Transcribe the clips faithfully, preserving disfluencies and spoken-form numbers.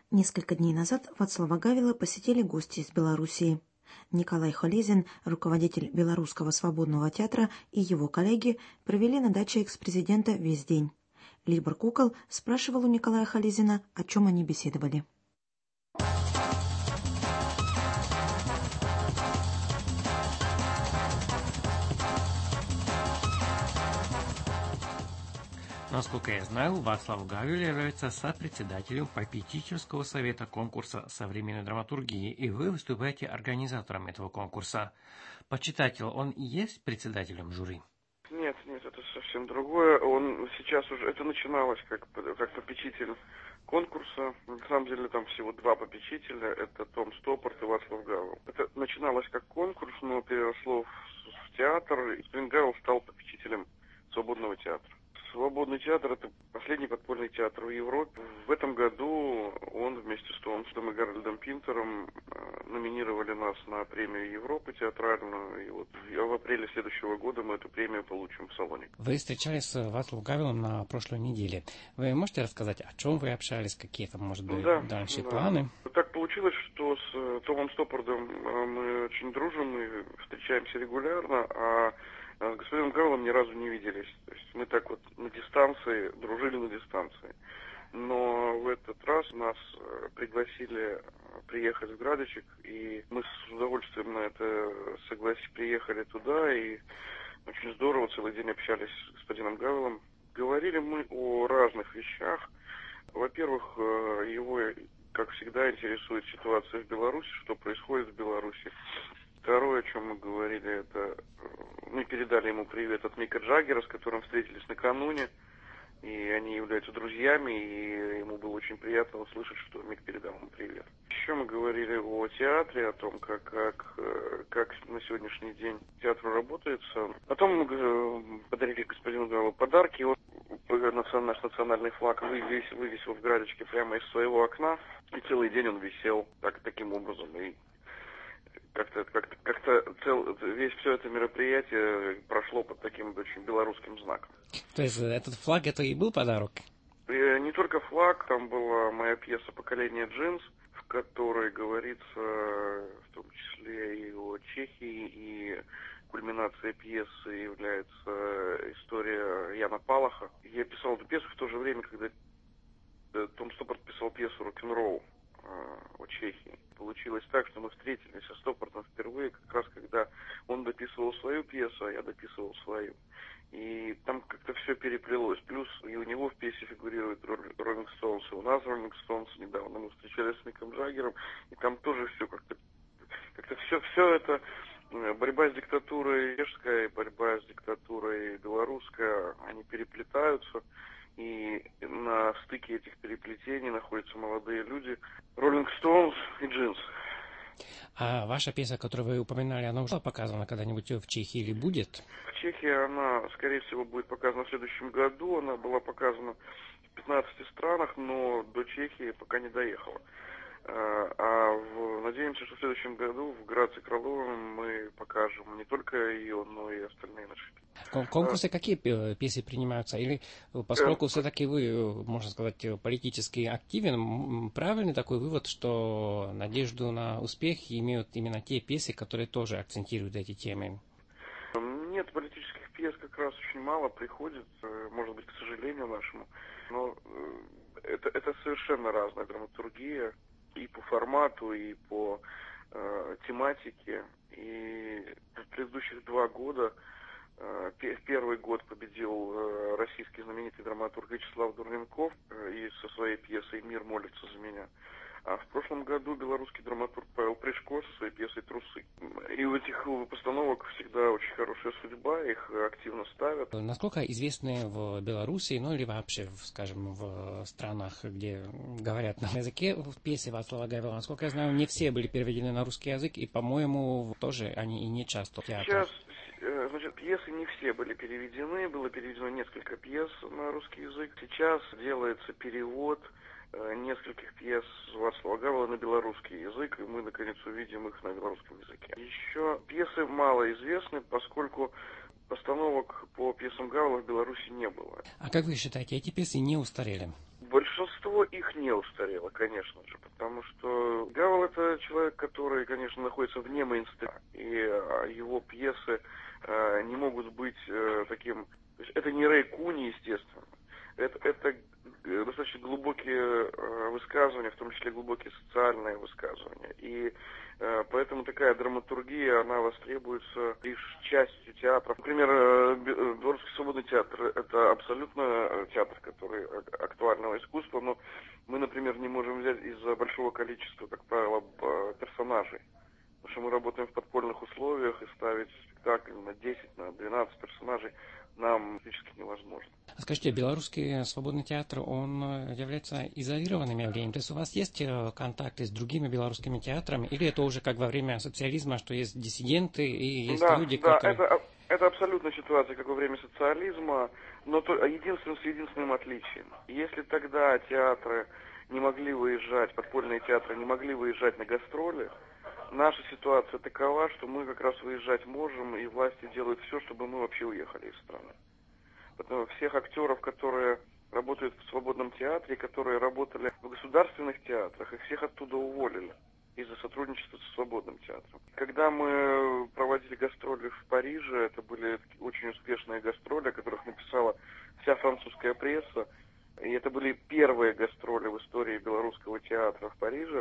Несколько дней назад Вацлава Гавела посетили гости из Белоруссии. Николай Холезин, руководитель Белорусского свободного театра, и его коллеги провели на даче экс-президента весь день. Либор Кукол спрашивал у Николая Холезина, о чем они беседовали. Насколько я знаю, Вацлав Гавел является сопредседателем попечительского совета конкурса современной драматургии, и вы выступаете организатором этого конкурса. Почитатель, он и есть председателем жюри? Нет, нет, это совсем другое. Он сейчас уже, это начиналось как, как попечитель конкурса. На самом деле там всего два попечителя, это Том Стоппорт и Вацлав Гавел. Это начиналось как конкурс, но переросло в, в театр, и Гавел стал попечителем свободного театра. Свободный театр – это последний подпольный театр в Европе. В этом году он вместе с Томсом и Гарольдом Пинтером номинировали нас на премию Европы театральную. И вот в апреле следующего года мы эту премию получим в Салонике. Вы встречались с Вацлавом Гавелом на прошлой неделе. Вы можете рассказать, о чем вы общались, какие там, может быть, да, дальше да. планы? Так получилось, что с Томом Стоппортом мы очень дружим и встречаемся регулярно, а с господином Гавелом ни разу не виделись. То есть мы так вот на дистанции, дружили на дистанции. Но в этот раз нас пригласили приехать в Градочек, и мы с удовольствием на это согласились, приехали туда, и очень здорово, целый день общались с господином Гавелом. Говорили мы о разных вещах. Во-первых, его, как всегда, интересует ситуация в Беларуси, что происходит в Беларуси. Второе, о чем мы говорили, это мы передали ему привет от Мика Джаггера, с которым встретились накануне, и они являются друзьями, и ему было очень приятно услышать, что Мик передал ему привет. Еще мы говорили о театре, о том, как, как, как на сегодняшний день театру работается. Потом мы подарили господину Гавелу подарки. Он наш национальный флаг вывесил, вывесил в Градочке прямо из своего окна, и целый день он висел так, таким образом. И Как-то, как-то, как-то цел, весь все это мероприятие прошло под таким очень белорусским знаком. То есть этот флаг, это и был подарок? И не только флаг, там была моя пьеса «Поколение джинс», в которой говорится в том числе и о Чехии, и кульминацией пьесы является история Яна Палаха. Я писал эту пьесу в то же время, когда Том Стоппорт писал пьесу «Рок-н-ролл» о Чехии. Получилось так, что мы встретились со Стоппортом впервые, как раз когда он дописывал свою пьесу, а я дописывал свою. И там как-то все переплелось. Плюс и у него в пьесе фигурирует Роллинг Стоунс, и у нас Роллинг Стоунс недавно. Мы встречались с Миком Джаггером, и там тоже все как-то, как-то все, все это борьба с диктатурой чешская, борьба с диктатурой белорусская, они переплетаются. И на стыке этих переплетений находятся молодые люди, Роллинг Стоунс и Джинс. А ваша пьеса, которую вы упоминали, она уже показана когда-нибудь в Чехии или будет? В Чехии она, скорее всего, будет показана в следующем году. Она была показана в пятнадцати странах, но до Чехии пока не доехала. А в, надеемся, что в следующем году в Граце Крыловом мы покажем не только ее, но и остальные наши пьесы. Конкурсы какие пьесы принимаются? Или поскольку э, все-таки вы, можно сказать, политически активен, правильный такой вывод, что надежду на успех имеют именно те пьесы, которые тоже акцентируют эти темы? Нет, политических пьес как раз очень мало приходит, может быть, к сожалению нашему, но это, это совершенно разная драматургия и по формату, и по э, тематике. И в предыдущих два года э, первый год победил э, российский знаменитый драматург Вячеслав Дурненков э, и со своей пьесой «Мир молится за меня». А в прошлом году белорусский драматург Павел Пришко со своей пьесой «Трусы». И у этих постановок всегда очень хорошая судьба, их активно ставят. Насколько известны в Беларуси, ну или вообще, скажем, в странах, где говорят на языке пьесы Вацлава Гавела, насколько я знаю, не все были переведены на русский язык, и, по-моему, тоже они и не часто в театрах. Сейчас, значит, пьесы не все были переведены, было переведено несколько пьес на русский язык. Сейчас делается перевод нескольких пьес Вацлава Гавела на белорусский язык, и мы, наконец, увидим их на белорусском языке. Еще пьесы мало известны, поскольку постановок по пьесам Гавела в Беларуси не было. А как вы считаете, эти пьесы не устарели? Большинство их не устарело, конечно же, потому что Гавел — это человек, который, конечно, находится вне мейнстрима, и его пьесы э, не могут быть э, таким... То есть это не Рэй Куни, естественно. Это, это достаточно глубокие э, высказывания, в том числе глубокие социальные высказывания. И э, поэтому такая драматургия, она востребуется лишь частью театра. Например, э, Белорусский свободный театр — это абсолютно театр, который актуального искусства, но мы, например, не можем взять из-за большого количества, как правило, персонажей. Потому что мы работаем в подпольных условиях, и ставить спектакль на десять, на двенадцать персонажей нам физически невозможно. Скажите, Белорусский свободный театр, он является изолированным явлением? То есть у вас есть контакты с другими белорусскими театрами? Или это уже как во время социализма, что есть диссиденты и есть да, люди, да, которые... это, это абсолютно ситуация, как во время социализма, но то, единственным, с единственным отличием. Если тогда театры не могли выезжать, подпольные театры не могли выезжать на гастроли, наша ситуация такова, что мы как раз выезжать можем, и власти делают все, чтобы мы вообще уехали из страны. Потому что всех актеров, которые работают в свободном театре, которые работали в государственных театрах, их всех оттуда уволили из-за сотрудничества со свободным театром. Когда мы проводили гастроли в Париже, это были очень успешные гастроли, о которых написала вся французская пресса, и это были первые гастроли в истории белорусского театра в Париже.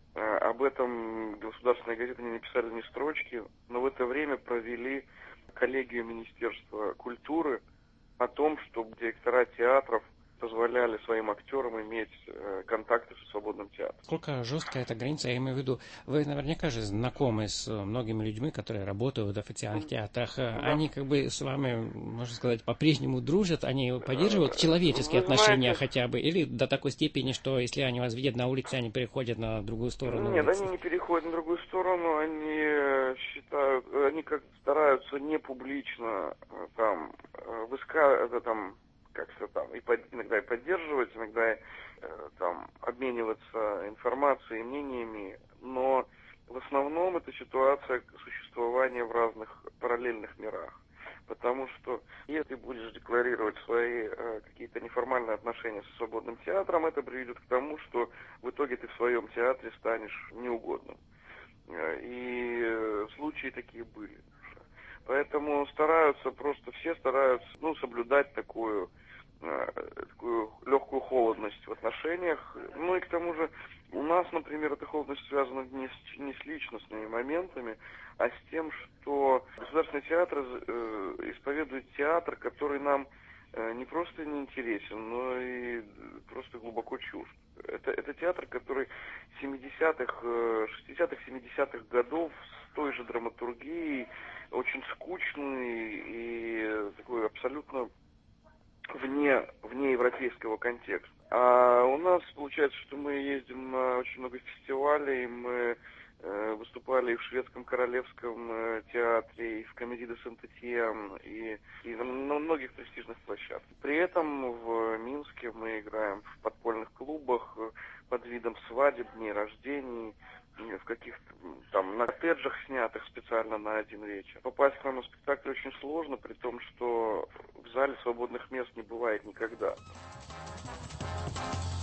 Об этом государственные газеты не написали ни строчки, но в это время провели коллегию Министерства культуры о том, что директора театров позволяли своим актерам иметь э, контакты со свободным театром. Сколько жесткая эта граница, я имею в виду, вы наверняка же знакомы с многими людьми, которые работают в официальных театрах. Да. Они как бы с вами, можно сказать, по-прежнему дружат, они поддерживают человеческие вы отношения знаете, хотя бы, или до такой степени, что если они вас видят на улице, они переходят на другую сторону Нет, улицы? Они не переходят на другую сторону, они считают, они как стараются не публично там высказывать, там, как-то там, и под, иногда и поддерживать, иногда и, э, там, обмениваться информацией и мнениями, но в основном это ситуация существования в разных параллельных мирах. Потому что если будешь декларировать свои э, какие-то неформальные отношения со свободным театром, это приведет к тому, что в итоге ты в своем театре станешь неугодным. И э, случаи такие были. Поэтому стараются, просто все стараются, ну, соблюдать такую, э, такую легкую холодность в отношениях. Ну и к тому же у нас, например, эта холодность связана не с, не с личностными моментами, а с тем, что государственный театр э, исповедует театр, который нам э, не просто не интересен, но и просто глубоко чужд. Это, это театр, который семидесятых, шестидесятых, семидесятых годов с той же драматургией, очень скучный и такой абсолютно вне, вне европейского контекста. А у нас получается, что мы ездим на очень много фестивалей, мы э, выступали и в шведском королевском э, театре, и в Комедии де Сент-Этьен, и, и на, на многих престижных площадках. При этом в Минске мы играем в подпольных клубах э, под видом свадеб, дней рождений, в каких-то там на коттеджах, снятых специально на один вечер. Попасть к нам на спектакль очень сложно, при том, что в зале свободных мест не бывает никогда.